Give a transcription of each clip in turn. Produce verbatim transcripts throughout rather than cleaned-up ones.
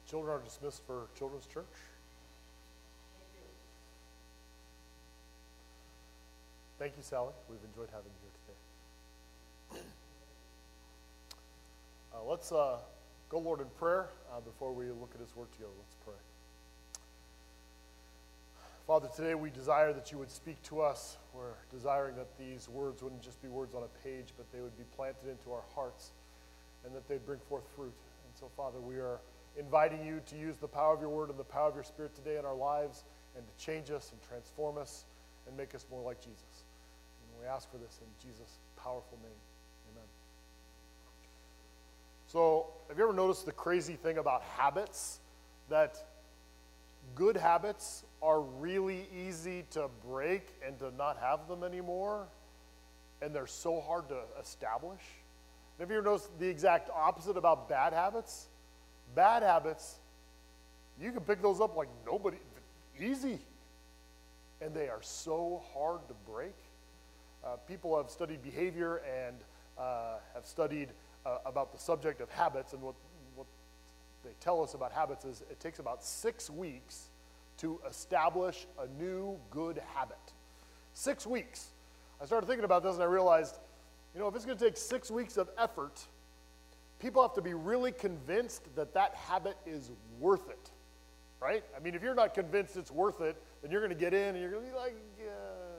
Children are dismissed for Children's Church. Thank you, Sally. We've enjoyed having you here today. Uh, let's uh, go, Lord, in prayer uh, before we look at his word together. Let's pray. Father, today we desire that you would speak to us. We're desiring that these words wouldn't just be words on a page, but they would be planted into our hearts and that they'd bring forth fruit. And so, Father, we are inviting you to use the power of your word and the power of your spirit today in our lives and to change us and transform us and make us more like Jesus. And we ask for this in Jesus' powerful name. Amen. So, have you ever noticed the crazy thing about habits? That good habits are really easy to break and to not have them anymore, and they're so hard to establish. Have you ever noticed the exact opposite about bad habits? Bad habits, you can pick those up like nobody, easy, and they are so hard to break. Uh, people have studied behavior and uh, have studied uh, about the subject of habits, and what, what they tell us about habits is it takes about six weeks to establish a new good habit. Six weeks. I started thinking about this and I realized, you know, if it's going to take six weeks of effort, people have to be really convinced that that habit is worth it, right? I mean, if you're not convinced it's worth it, then you're going to get in and you're going to be like, uh,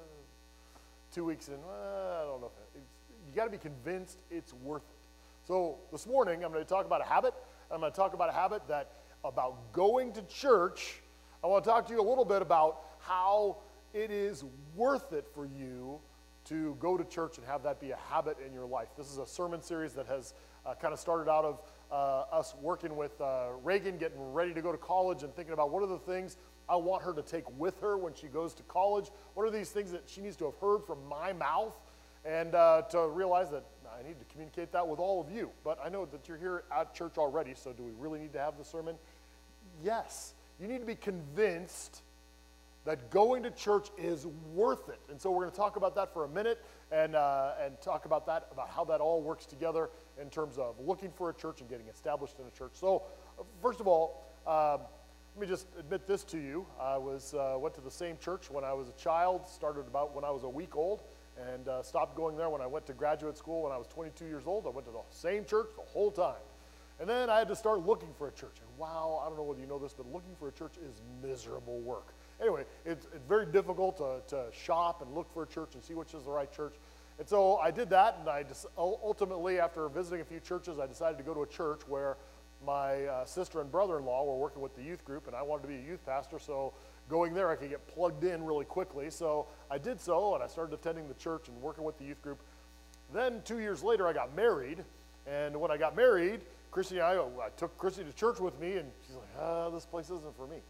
two weeks in, uh, I don't know. If it's, you got to be convinced it's worth it. So this morning, I'm going to talk about a habit. I'm going to talk about a habit that, about going to church. I want to talk to you a little bit about how it is worth it for you to go to church and have that be a habit in your life. This is a sermon series that has uh, kind of started out of uh, us working with uh, Reagan, getting ready to go to college and thinking about what are the things I want her to take with her when she goes to college. What are these things that she needs to have heard from my mouth? And uh, to realize that I need to communicate that with all of you. But I know that you're here at church already, so do we really need to have the sermon? Yes. You need to be convinced that going to church is worth it. And so we're going to talk about that for a minute and uh, and talk about that, about how that all works together in terms of looking for a church and getting established in a church. So first of all, um, let me just admit this to you. I was uh, went to the same church when I was a child, started about when I was a week old, and uh, stopped going there when I went to graduate school when I was twenty-two years old. I went to the same church the whole time. And then I had to start looking for a church. And wow, I don't know whether you know this, but looking for a church is miserable work. Anyway, it's, it's very difficult to, to shop and look for a church and see which is the right church. And so I did that, and I just, ultimately, after visiting a few churches, I decided to go to a church where my uh, sister and brother-in-law were working with the youth group, and I wanted to be a youth pastor, so going there I could get plugged in really quickly. So I did so, and I started attending the church and working with the youth group. Then two years later, I got married, and when I got married, Christy and I, I took Christy to church with me, and she's like, ah, this place isn't for me.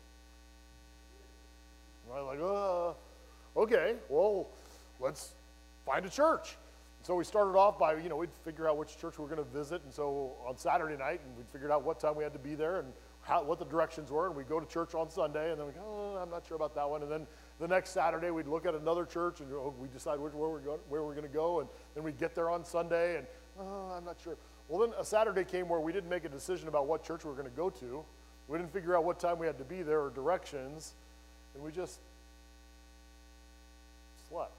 And I was like, uh, okay, well, let's find a church. So we started off by, you know, we'd figure out which church we were going to visit, and so on Saturday night, and we'd figured out what time we had to be there and how, what the directions were, and we'd go to church on Sunday, and then we'd go, oh, I'm not sure about that one, and then the next Saturday, we'd look at another church, and oh, we'd decide which, where we're going, where we're going to go, and then we'd get there on Sunday, and oh, I'm not sure. Well, then a Saturday came where we didn't make a decision about what church we were going to go to. We didn't figure out what time we had to be there or directions, and we just slept.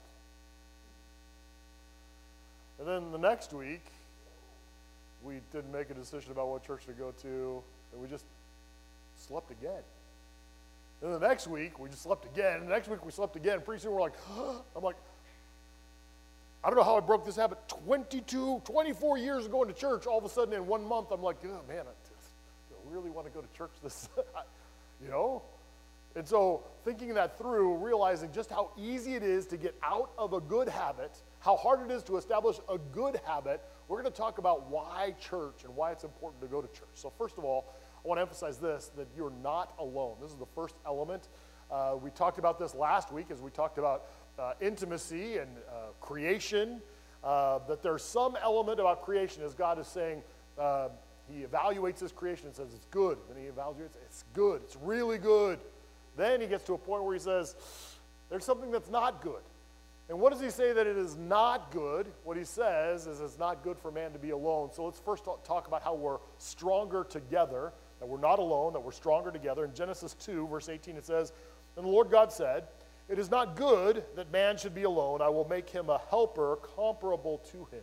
And then the next week, we didn't make a decision about what church to go to, and we just slept again. Then the next week, we just slept again, and the next week we slept again. Pretty soon we're like, oh, I'm like, I don't know how I broke this habit. twenty-two, twenty-four years of going to church, all of a sudden in one month, I'm like, oh, man, I, just, I really want to go to church this, you know? And so thinking that through, realizing just how easy it is to get out of a good habit, how hard it is to establish a good habit, we're going to talk about why church and why it's important to go to church. So first of all, I want to emphasize this, that you're not alone. This is the first element. Uh, we talked about this last week as we talked about uh, intimacy and uh, creation, uh, that there's some element about creation as God is saying, uh, he evaluates his creation and says it's good. Then he evaluates it, it's good, it's really good. Then he gets to a point where he says, there's something that's not good. And what does he say that it is not good? What he says is it's not good for man to be alone. So let's first talk about how we're stronger together. that we're not alone, that we're stronger together. In Genesis two, verse eighteen, it says, "And the Lord God said, it is not good that man should be alone. I will make him a helper comparable to him."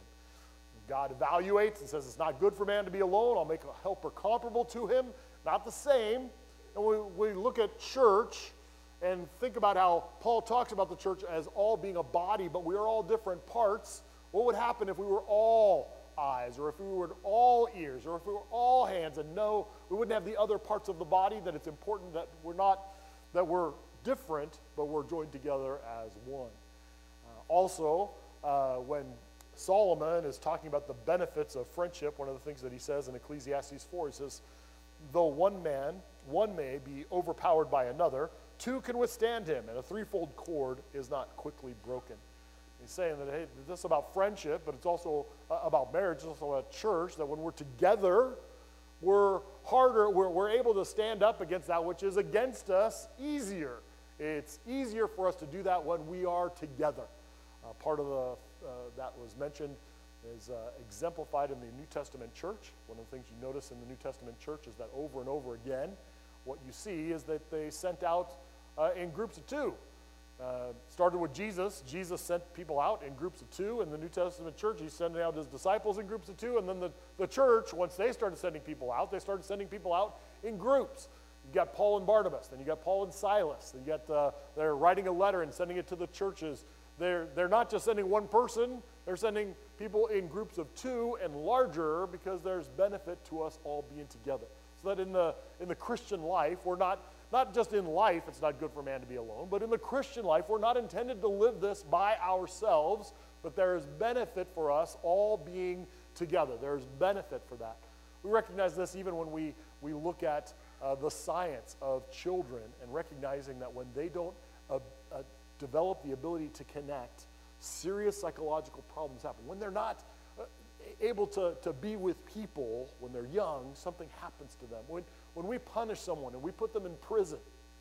God evaluates and says it's not good for man to be alone. I'll make a helper comparable to him, not the same. And we, we look at church and think about how Paul talks about the church as all being a body, but we are all different parts. What would happen if we were all eyes, or if we were all ears, or if we were all hands? And no, we wouldn't have the other parts of the body. That it's important that we're not, that we're different, but we're joined together as one. Uh, also, uh, when Solomon is talking about the benefits of friendship, one of the things that he says in Ecclesiastes four, he says, though one man, one may be overpowered by another, two can withstand him, and a threefold cord is not quickly broken. He's saying that, hey, this is about friendship, but it's also uh, about marriage, it's also about church, that when we're together, we're harder, we're, we're able to stand up against that which is against us easier. It's easier for us to do that when we are together. Uh, part of the, uh, that was mentioned is uh, exemplified in the New Testament church. One of the things you notice in the New Testament church is that over and over again, what you see is that they sent out uh, in groups of two. Uh, started with Jesus. Jesus sent people out in groups of two. In the New Testament church, he's sending out his disciples in groups of two. And then the, the church, once they started sending people out, they started sending people out in groups. You got Paul and Barnabas, then you got Paul and Silas, then you got uh, they're writing a letter and sending it to the churches. They're, they're not just sending one person, they're sending people in groups of two and larger, because there's benefit to us all being together. So that in the, in the Christian life, we're not, not just in life, it's not good for man to be alone, but in the Christian life, we're not intended to live this by ourselves, but there is benefit for us all being together. There's benefit for that. We recognize this even when we, we look at uh, the science of children, and recognizing that when they don't uh, uh, develop the ability to connect, serious psychological problems happen. When they're not uh, able to, to be with people when they're young, something happens to them. When, when we punish someone and we put them in prison,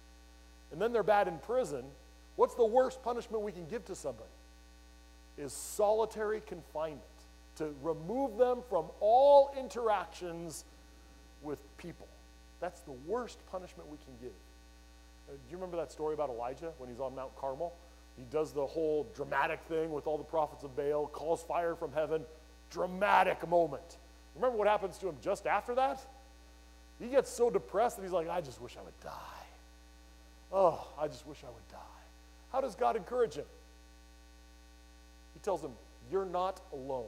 and then they're bad in prison, what's the worst punishment we can give to somebody? Is solitary confinement, to remove them from all interactions with people. That's the worst punishment we can give. Uh, do you remember that story about Elijah when he's on Mount Carmel? He does the whole dramatic thing with all the prophets of Baal, calls fire from heaven, dramatic moment. Remember what happens to him just after that? He gets so depressed that he's like, I just wish I would die. Oh, I just wish I would die. How does God encourage him? He tells him, you're not alone.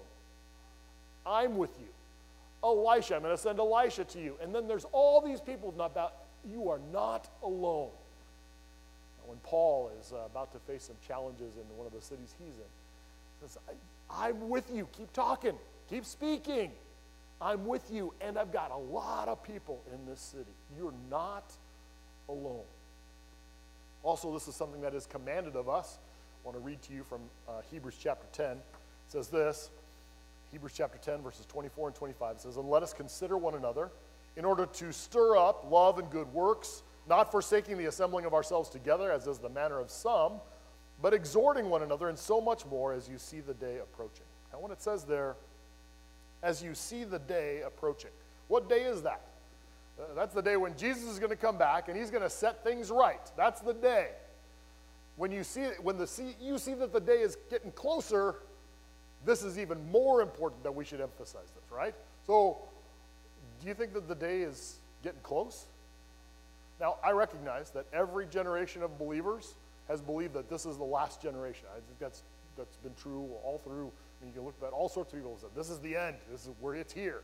I'm with you. Elisha, I'm going to send Elisha to you. And then there's all these people not about, you are not alone. Now, when Paul is uh, about to face some challenges in one of the cities he's in, he says, I, I'm with you. Keep talking. Keep speaking. I'm with you, and I've got a lot of people in this city. You're not alone. Also, this is something that is commanded of us. I want to read to you from uh, Hebrews chapter ten. It says this, Hebrews chapter ten, verses twenty-four and twenty-five. It says, and let us consider one another in order to stir up love and good works, not forsaking the assembling of ourselves together, as is the manner of some, but exhorting one another, and so much more as you see the day approaching. Now, when it says there, as you see the day approaching, what day is that? Uh, that's the day when Jesus is going to come back, and he's going to set things right. That's the day. When you see when the see, you see that the day is getting closer, this is even more important that we should emphasize this, right? So, do you think that the day is getting close? Now, I recognize that every generation of believers has believed that this is the last generation. I think that's that's been true all through. I mean, you can look at all sorts of people and say, this is the end. This is where it's here.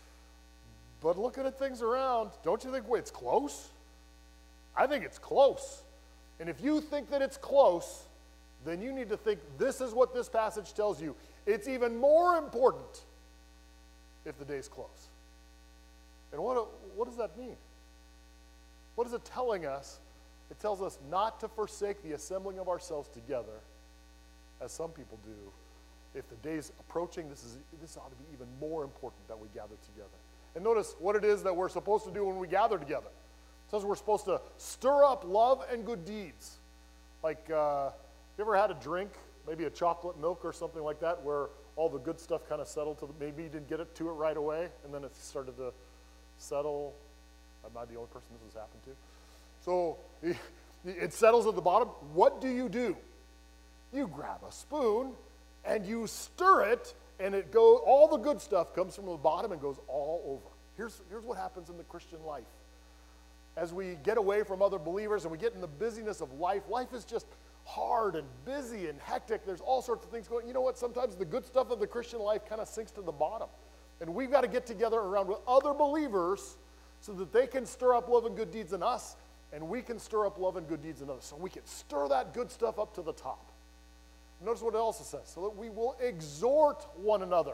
But looking at things around, don't you think, wait, it's close? I think it's close. And if you think that it's close, then you need to think this is what this passage tells you. It's even more important if the day's close. And what, what does that mean? What is it telling us? It tells us not to forsake the assembling of ourselves together, as some people do. If the day's approaching, this is this ought to be even more important that we gather together. And notice what it is that we're supposed to do when we gather together. It says we're supposed to stir up love and good deeds. Like, uh, you ever had a drink, maybe a chocolate milk or something like that, where all the good stuff kind of settled to the, maybe you didn't get it to it right away, and then it started to settle. I'm not the only person this has happened to. So it settles at the bottom. What do you do? You grab a spoon and you stir it, and it goes, all the good stuff comes from the bottom and goes all over. Here's, here's what happens in the Christian life. As we get away from other believers and we get in the busyness of life, life is just hard and busy and hectic. There's all sorts of things going. You know what? Sometimes the good stuff of the Christian life kind of sinks to the bottom. And we've got to get together around with other believers so that they can stir up love and good deeds in us, and we can stir up love and good deeds in others. So we can stir that good stuff up to the top. Notice what else it says. So that we will exhort one another.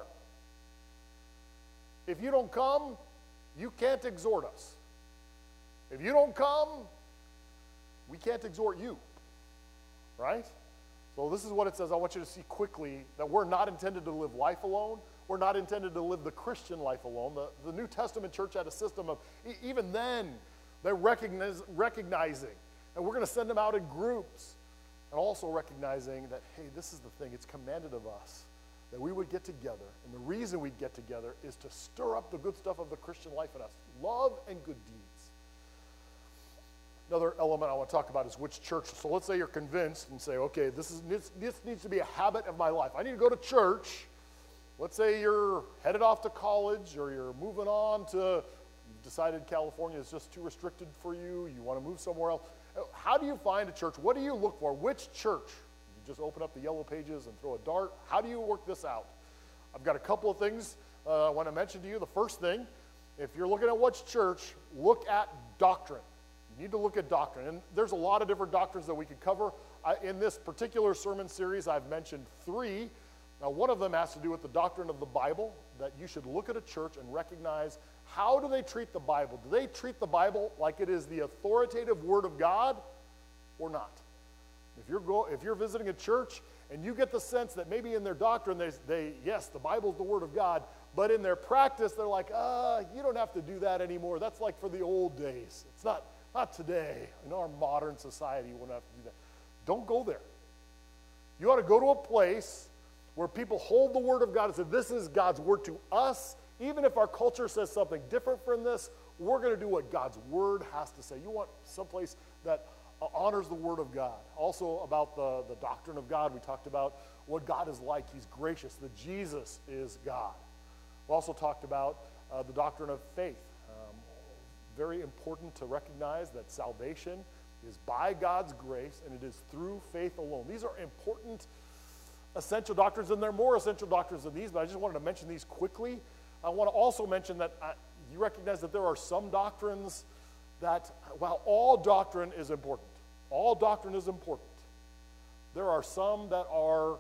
If you don't come, you can't exhort us. If you don't come, we can't exhort you. Right? So this is what it says. I want you to see quickly that we're not intended to live life alone. We're not intended to live the Christian life alone. The, the New Testament church had a system of, e- even then, they're recognize, recognizing, and we're going to send them out in groups, and also recognizing that, hey, this is the thing. It's commanded of us that we would get together, and the reason we'd get together is to stir up the good stuff of the Christian life in us, love and good deeds. Another element I want to talk about is which church. So let's say you're convinced and say, okay, this, is, this, this needs to be a habit of my life. I need to go to church. Let's say you're headed off to college, or you're moving on to, you've decided California is just too restricted for you. You want to move somewhere else. How do you find a church? What do you look for? Which church? You just open up the yellow pages and throw a dart. How do you work this out? I've got a couple of things uh, I want to mention to you. The first thing, if you're looking at which church, look at doctrine. You need to look at doctrine. And there's a lot of different doctrines that we could cover. I, in this particular sermon series, I've mentioned three. Now, one of them has to do with the doctrine of the Bible, that you should look at a church and recognize, how do they treat the Bible? Do they treat the Bible like it is the authoritative Word of God or not? If you're, go, if you're visiting a church and you get the sense that maybe in their doctrine, they, they yes, the Bible's the Word of God, but in their practice, they're like, ah, you don't have to do that anymore. That's like for the old days. It's not, not today. In our modern society, you won't have to do that. Don't go there. You ought to go to a place where people hold the Word of God and say, this is God's Word to us. Even if our culture says something different from this, we're going to do what God's Word has to say. You want someplace that uh, honors the Word of God. Also about the, the doctrine of God, we talked about what God is like. He's gracious, that Jesus is God. We also talked about uh, the doctrine of faith. Um, very important to recognize that salvation is by God's grace, and it is through faith alone. These are important essential doctrines, and there are more essential doctrines than these, but I just wanted to mention these quickly. I want to also mention that uh, you recognize that there are some doctrines that, while all doctrine is important, all doctrine is important, there are some that are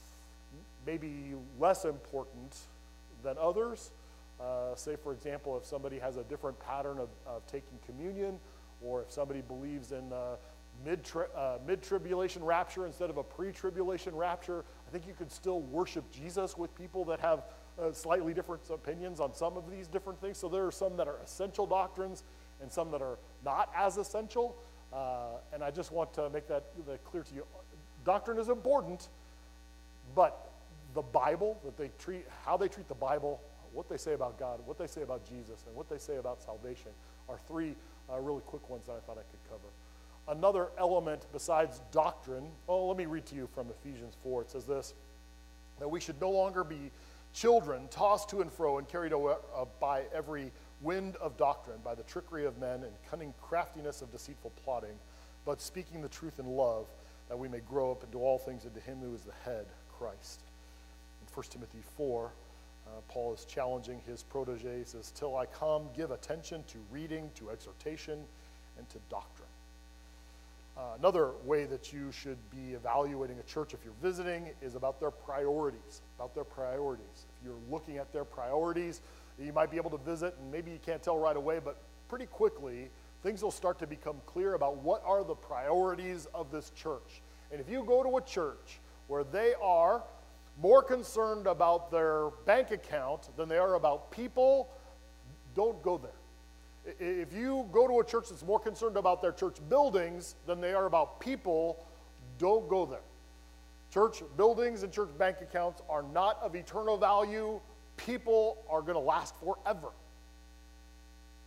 maybe less important than others. Uh, say, for example, if somebody has a different pattern of, of taking communion, or if somebody believes in uh, mid-tri- uh, mid-tribulation rapture instead of a pre-tribulation rapture, I think you could still worship Jesus with people that have uh, slightly different opinions on some of these different things. So there are some that are essential doctrines and some that are not as essential. Uh, and I just want to make that, that clear to you. Doctrine is important, but the Bible, that they treat, how they treat the Bible, what they say about God, what they say about Jesus, and what they say about salvation are three uh, really quick ones that I thought I could cover. Another element besides doctrine, oh, let me read to you from Ephesians four. It says this, that we should no longer be children tossed to and fro and carried away uh, by every wind of doctrine, by the trickery of men and cunning craftiness of deceitful plotting, but speaking the truth in love, that we may grow up into all things into him who is the head, Christ. In First Timothy four, uh, Paul is challenging his protege. He says, till I come, give attention to reading, to exhortation, and to doctrine. Uh, another way that you should be evaluating a church if you're visiting is about their priorities, about their priorities. If you're looking at their priorities, you might be able to visit, and maybe you can't tell right away, but pretty quickly, things will start to become clear about what are the priorities of this church. And if you go to a church where they are more concerned about their bank account than they are about people, don't go there. If you go to a church that's more concerned about their church buildings than they are about people, don't go there. Church buildings and church bank accounts are not of eternal value. People are going to last forever.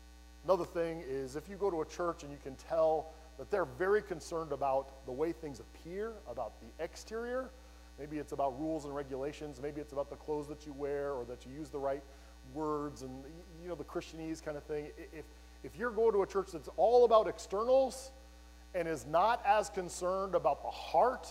Another thing is if you go to a church and you can tell that they're very concerned about the way things appear, about the exterior. Maybe it's about rules and regulations. Maybe it's about the clothes that you wear or that you use the right words and, you know, the Christianese kind of thing. If, if you're going to a church that's all about externals and is not as concerned about the heart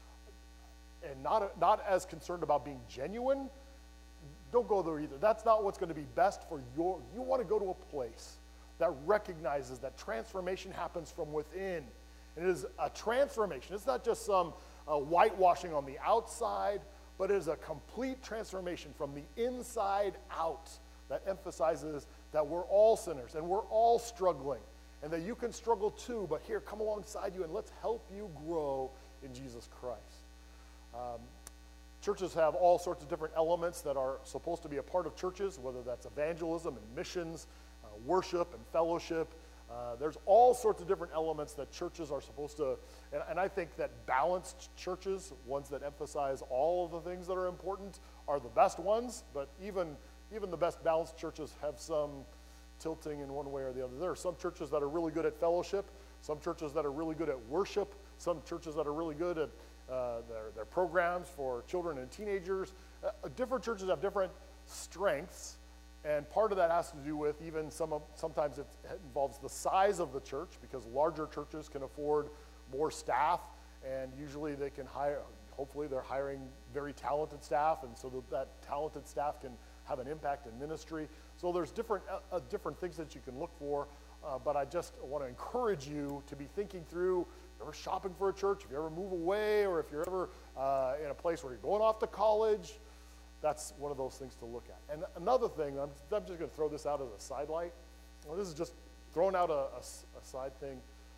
and not, not as concerned about being genuine, don't go there either. That's not what's going to be best for your, you want to go to a place that recognizes that transformation happens from within. And it is a transformation. It's not just some uh, whitewashing on the outside, but it is a complete transformation from the inside out that emphasizes that we're all sinners and we're all struggling and that you can struggle too, but here, come alongside you and let's help you grow in Jesus Christ. Um, churches have all sorts of different elements that are supposed to be a part of churches, whether that's evangelism and missions, uh, worship and fellowship. Uh, there's all sorts of different elements that churches are supposed to, and, and I think that balanced churches, ones that emphasize all of the things that are important, are the best ones, but even, even the best balanced churches have some tilting in one way or the other. There are some churches that are really good at fellowship, some churches that are really good at worship, some churches that are really good at uh, their, their programs for children and teenagers. Uh, different churches have different strengths, and part of that has to do with even some of, sometimes it involves the size of the church, because larger churches can afford more staff, and usually they can hire, hopefully they're hiring very talented staff, and so that, that talented staff can have an impact in ministry. So there's different, uh, different things that you can look for, uh, but I just want to encourage you to be thinking through, if you're ever shopping for a church, if you ever move away, or if you're ever uh, in a place where you're going off to college, that's one of those things to look at. And another thing, I'm, I'm just going to throw this out as a sidelight. Well, this is just throwing out a, a, a side thing.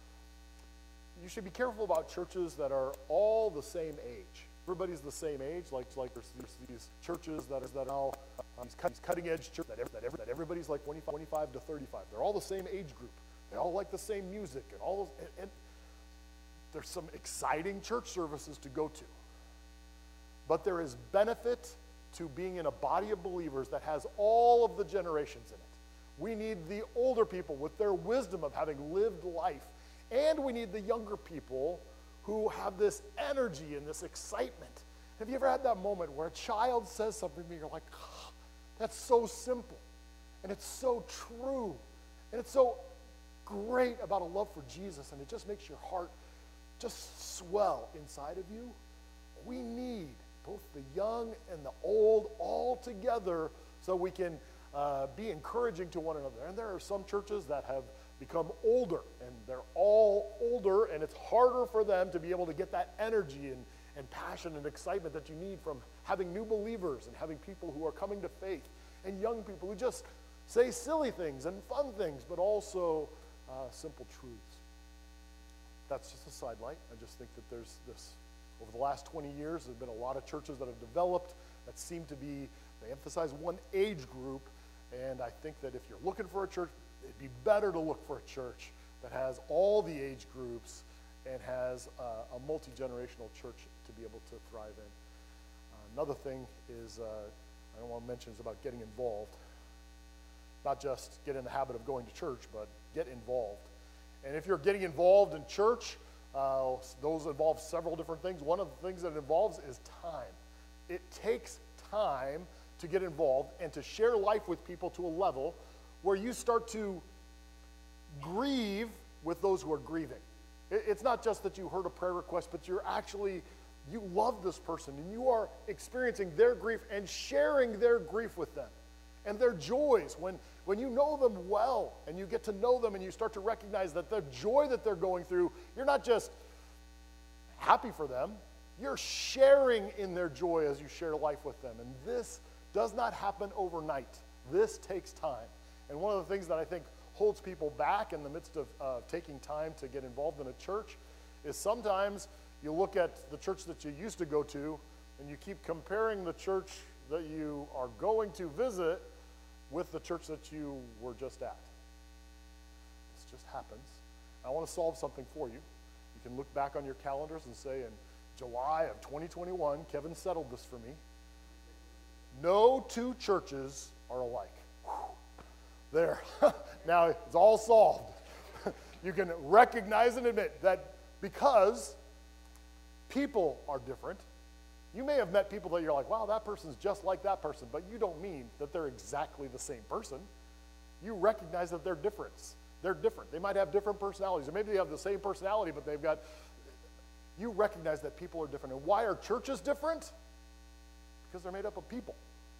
You should be careful about churches that are all the same age. Everybody's the same age, like, like there's, there's these churches that are that are all, um, these, these cutting-edge churches that, every, that, every, that everybody's like twenty-five, twenty-five to thirty-five. They're all the same age group. They all like the same music and all those. And, and there's some exciting church services to go to. But there is benefit to being in a body of believers that has all of the generations in it. We need the older people with their wisdom of having lived life, and we need the younger people who have this energy and this excitement. Have you ever had that moment where a child says something and you're like, oh, that's so simple, and it's so true, and it's so great about a love for Jesus, and it just makes your heart just swell inside of you? We need both the young and the old all together so we can uh, be encouraging to one another. And there are some churches that have become older, and they're all older, and it's harder for them to be able to get that energy and, and passion and excitement that you need from having new believers and having people who are coming to faith, and young people who just say silly things and fun things, but also uh, simple truths. That's just a sidelight. I just think that there's this. Over the last twenty years, there have been a lot of churches that have developed that seem to be, they emphasize one age group, and I think that if you're looking for a church, it'd be better to look for a church that has all the age groups and has uh, a multi-generational church to be able to thrive in. Uh, another thing is, uh, I don't want to mention, is about getting involved. Not just get in the habit of going to church, but get involved. And if you're getting involved in church, Uh, those involve several different things. One of the things that it involves is time. It takes time to get involved and to share life with people to a level where you start to grieve with those who are grieving. It, it's not just that you heard a prayer request, but you're actually, you love this person and you are experiencing their grief and sharing their grief with them and their joys. When, when you know them well and you get to know them and you start to recognize that the joy that they're going through, you're not just happy for them, you're sharing in their joy as you share life with them. And this does not happen overnight. This takes time. And one of the things that I think holds people back in the midst of uh, taking time to get involved in a church is sometimes you look at the church that you used to go to and you keep comparing the church that you are going to visit with the church that you were just at. This just happens. I want to solve something for you. You can look back on your calendars and say, in July of twenty twenty-one, Kevin settled this for me. No two churches are alike. Whew. There. Now it's all solved. You can recognize and admit that because people are different. You may have met people that you're like, wow, that person's just like that person, but you don't mean that they're exactly the same person. You recognize that they're different. They're different. They might have different personalities, or maybe they have the same personality, but they've got, you recognize that people are different. And why are churches different? Because they're made up of people.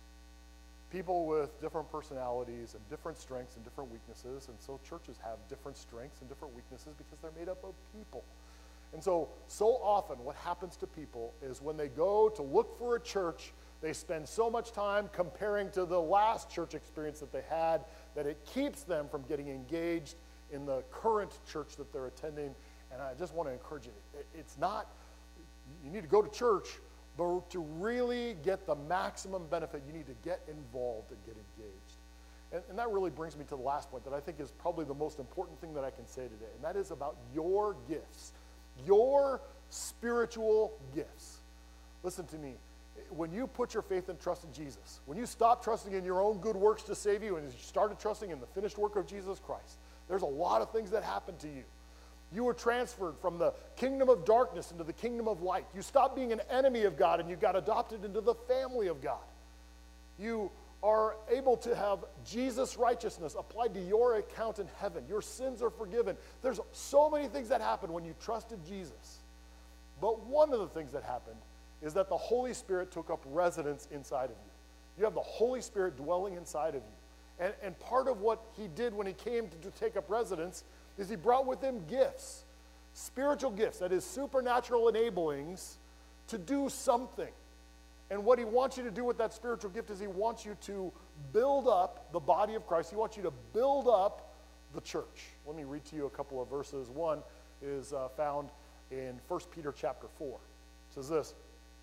People with different personalities and different strengths and different weaknesses, and so churches have different strengths and different weaknesses because they're made up of people. And so, so often what happens to people is when they go to look for a church, they spend so much time comparing to the last church experience that they had that it keeps them from getting engaged in the current church that they're attending. And I just want to encourage you, it's not, you need to go to church, but to really get the maximum benefit, you need to get involved and get engaged. And, and that really brings me to the last point that I think is probably the most important thing that I can say today, and that is about your gifts, your spiritual gifts. Listen to me. When you put your faith and trust in Jesus, when you stop trusting in your own good works to save you and you started trusting in the finished work of Jesus Christ, there's a lot of things that happen to you. You were transferred from the kingdom of darkness into the kingdom of light. You stopped being an enemy of God and you got adopted into the family of God. You are able to have Jesus' righteousness applied to your account in heaven. Your sins are forgiven. There's so many things that happen when you trusted Jesus. But one of the things that happened is that the Holy Spirit took up residence inside of you. You have the Holy Spirit dwelling inside of you. And, and part of what he did when he came to, to take up residence is he brought with him gifts, spiritual gifts, that is supernatural enablings to do something. And what he wants you to do with that spiritual gift is he wants you to build up the body of Christ. He wants you to build up the church. Let me read to you a couple of verses. One is uh, found in First Peter chapter four. It says this,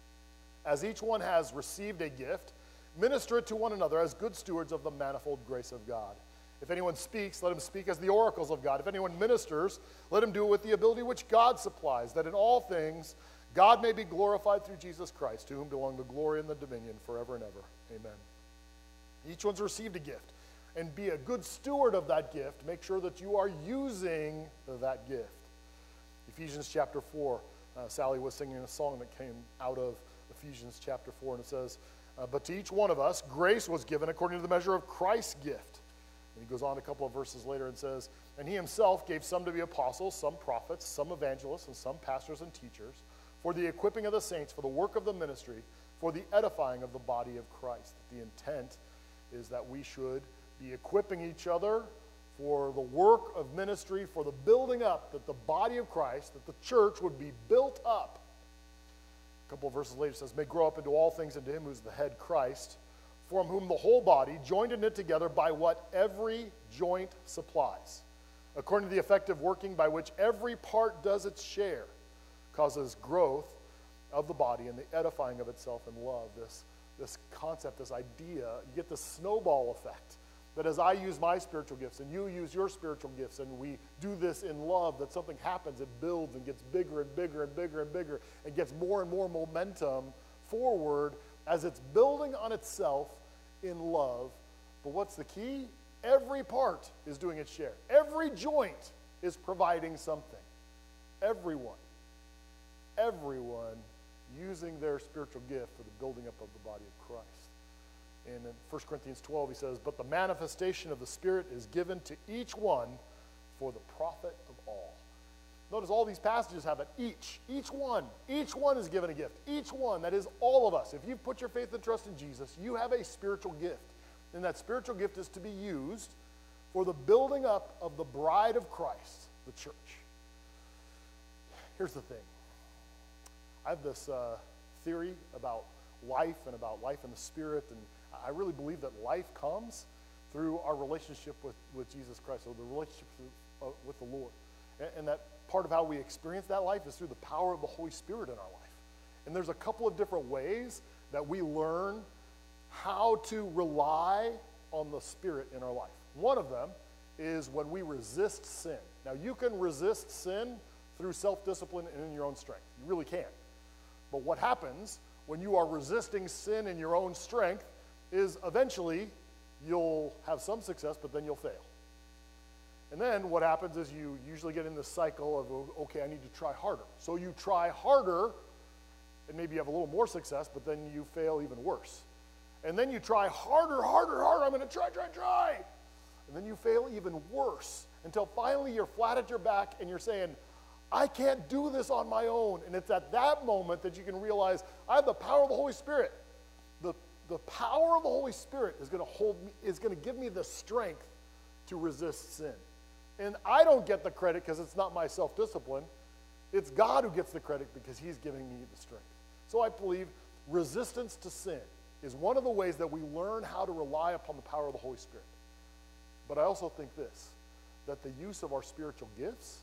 as each one has received a gift, minister it to one another as good stewards of the manifold grace of God. If anyone speaks, let him speak as the oracles of God. If anyone ministers, let him do it with the ability which God supplies, that in all things God may be glorified through Jesus Christ, to whom belong the glory and the dominion forever and ever. Amen. Each one's received a gift, and be a good steward of that gift. Make sure that you are using that gift. Ephesians chapter four, uh, Sally was singing a song that came out of Ephesians chapter four, and it says, uh, but to each one of us, grace was given according to the measure of Christ's gift. And he goes on a couple of verses later and says, and he himself gave some to be apostles, some prophets, some evangelists, and some pastors and teachers, for the equipping of the saints, for the work of the ministry, for the edifying of the body of Christ. The intent is that we should be equipping each other for the work of ministry, for the building up, that the body of Christ, that the church would be built up. A couple of verses later it says, may grow up into all things into him who's the head, Christ, from whom the whole body, joined and knit together by what every joint supplies, according to the effective working by which every part does its share, causes growth of the body and the edifying of itself in love. This, this concept, this idea, you get the snowball effect, that as I use my spiritual gifts and you use your spiritual gifts and we do this in love, that something happens, it builds and gets bigger and bigger and bigger and bigger and gets more and more momentum forward as it's building on itself in love. But what's the key? Every part is doing its share. Every joint is providing something. Everyone. Everyone using their spiritual gift for the building up of the body of Christ. And in First Corinthians twelve he says, but the manifestation of the Spirit is given to each one for the profit of all. Notice all these passages have an each. Each one. Each one is given a gift. Each one. That is all of us. If you've put your faith and trust in Jesus, you have a spiritual gift. And that spiritual gift is to be used for the building up of the bride of Christ, the church. Here's the thing. I have this uh, theory about life and about life in the Spirit, and I really believe that life comes through our relationship with, with Jesus Christ, or the relationship with, uh, with the Lord. And, and that part of how we experience that life is through the power of the Holy Spirit in our life. And there's a couple of different ways that we learn how to rely on the Spirit in our life. One of them is when we resist sin. Now, you can resist sin through self-discipline and in your own strength. You really can. But what happens when you are resisting sin in your own strength is eventually you'll have some success, but then you'll fail. And then what happens is you usually get in this cycle of, okay, I need to try harder. So you try harder, and maybe you have a little more success, but then you fail even worse. And then you try harder, harder, harder. I'm going to try, try, try. And then you fail even worse until finally you're flat at your back and you're saying, I can't do this on my own. And it's at that moment that you can realize I have the power of the Holy Spirit. The, the power of the Holy Spirit is going to hold me, is going to give me the strength to resist sin. And I don't get the credit because it's not my self-discipline. It's God who gets the credit because he's giving me the strength. So I believe resistance to sin is one of the ways that we learn how to rely upon the power of the Holy Spirit. But I also think this, that the use of our spiritual gifts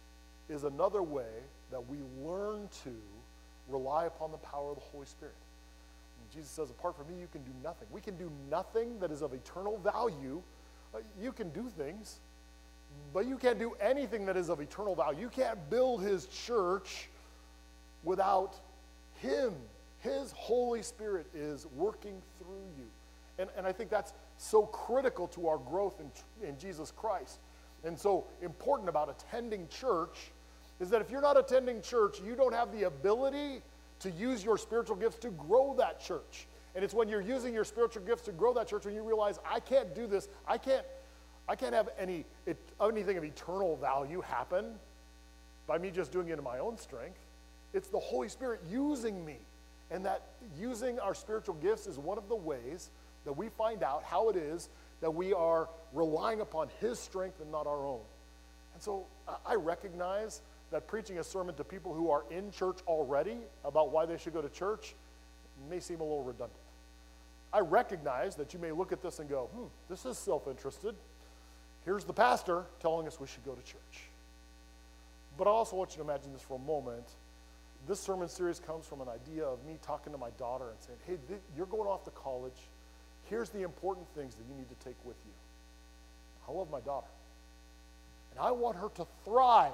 is another way that we learn to rely upon the power of the Holy Spirit. And Jesus says, apart from me, you can do nothing. We can do nothing that is of eternal value. Uh, you can do things, but you can't do anything that is of eternal value. You can't build his church without him. His Holy Spirit is working through you. And, and I think that's so critical to our growth in, in Jesus Christ. And so important about attending church is that if you're not attending church, you don't have the ability to use your spiritual gifts to grow that church. And it's when you're using your spiritual gifts to grow that church when you realize, I can't do this, I can't, I can't have any it, anything of eternal value happen by me just doing it in my own strength. It's the Holy Spirit using me. And that using our spiritual gifts is one of the ways that we find out how it is that we are relying upon his strength and not our own. And so I recognize that preaching a sermon to people who are in church already about why they should go to church may seem a little redundant. I recognize that you may look at this and go, hmm, this is self-interested. Here's the pastor telling us we should go to church. But I also want you to imagine this for a moment. This sermon series comes from an idea of me talking to my daughter and saying, hey, th- you're going off to college. Here's the important things that you need to take with you. I love my daughter. And I want her to thrive.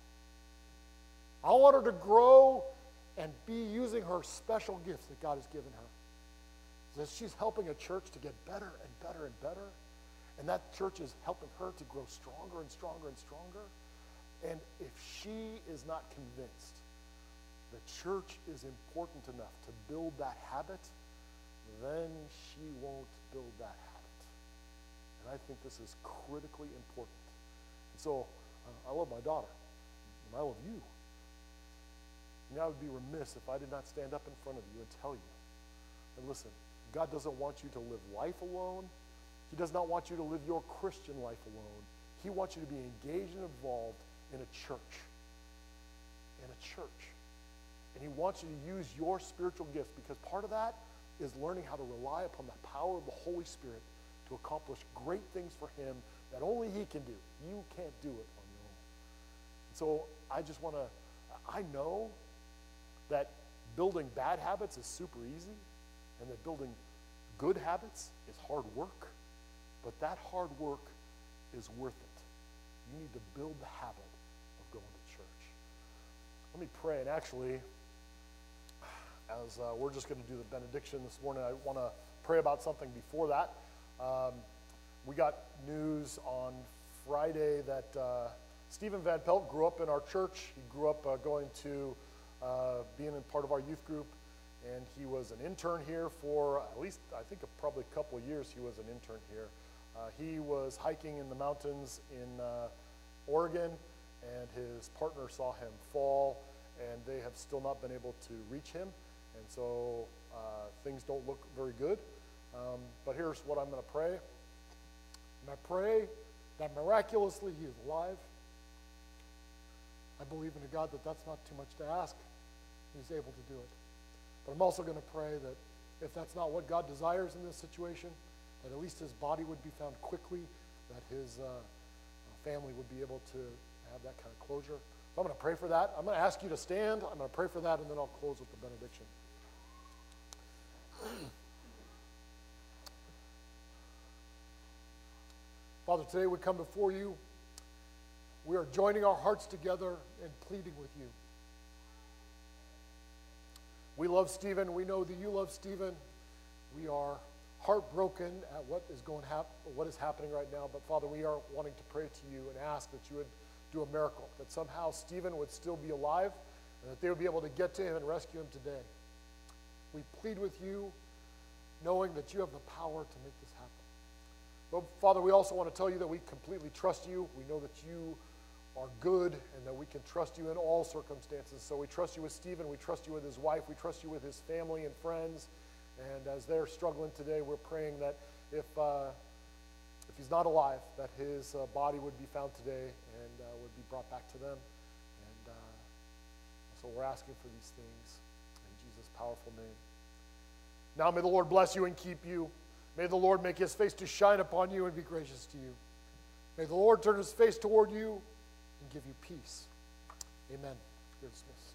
I want her to grow and be using her special gifts that God has given her. That she's helping a church to get better and better and better. And that church is helping her to grow stronger and stronger and stronger. And if she is not convinced the church is important enough to build that habit, then she won't build that habit. And I think this is critically important. And so uh, I love my daughter, and I love you. And I would be remiss if I did not stand up in front of you and tell you, and listen, God doesn't want you to live life alone. He does not want you to live your Christian life alone. He wants you to be engaged and involved in a church. In a church. And he wants you to use your spiritual gifts because part of that is learning how to rely upon the power of the Holy Spirit to accomplish great things for him that only he can do. You can't do it on your own. And so I just want to, I know that building bad habits is super easy and that building good habits is hard work, but that hard work is worth it. You need to build the habit of going to church. Let me pray, and actually, as uh, we're just going to do the benediction this morning, I want to pray about something before that. Um, we got news on Friday that uh, Stephen Van Pelt grew up in our church. He grew up uh, going to, uh, being a part of our youth group, and he was an intern here for at least, I think, a, probably a couple of years he was an intern here. Uh, he was hiking in the mountains in uh, Oregon, and his partner saw him fall, and they have still not been able to reach him. And so uh, things don't look very good. Um, but here's what I'm going to pray. And I pray that miraculously he is alive. I believe in a God that that's not too much to ask. He's able to do it. But I'm also going to pray that if that's not what God desires in this situation, that at least his body would be found quickly, that his uh, family would be able to have that kind of closure. So I'm going to pray for that. I'm going to ask you to stand. I'm going to pray for that, and then I'll close with the benediction. Father, today we come before you. We are joining our hearts together and pleading with you. We love Stephen. We know that you love Stephen. We are heartbroken at what is going hap- what is happening right now. But Father, we are wanting to pray to you and ask that you would do a miracle, that somehow Stephen would still be alive, and that they would be able to get to him and rescue him today. We plead with you, knowing that you have the power to make this happen. But Father, we also want to tell you that we completely trust you. We know that you are good and that we can trust you in all circumstances. So we trust you with Stephen. We trust you with his wife. We trust you with his family and friends. And as they're struggling today, we're praying that if uh, if he's not alive, that his uh, body would be found today and uh, would be brought back to them. And uh, so we're asking for these things in Jesus' powerful name. Now may the Lord bless you and keep you. May the Lord make his face to shine upon you and be gracious to you. May the Lord turn his face toward you and give you peace. Amen. You're dismissed.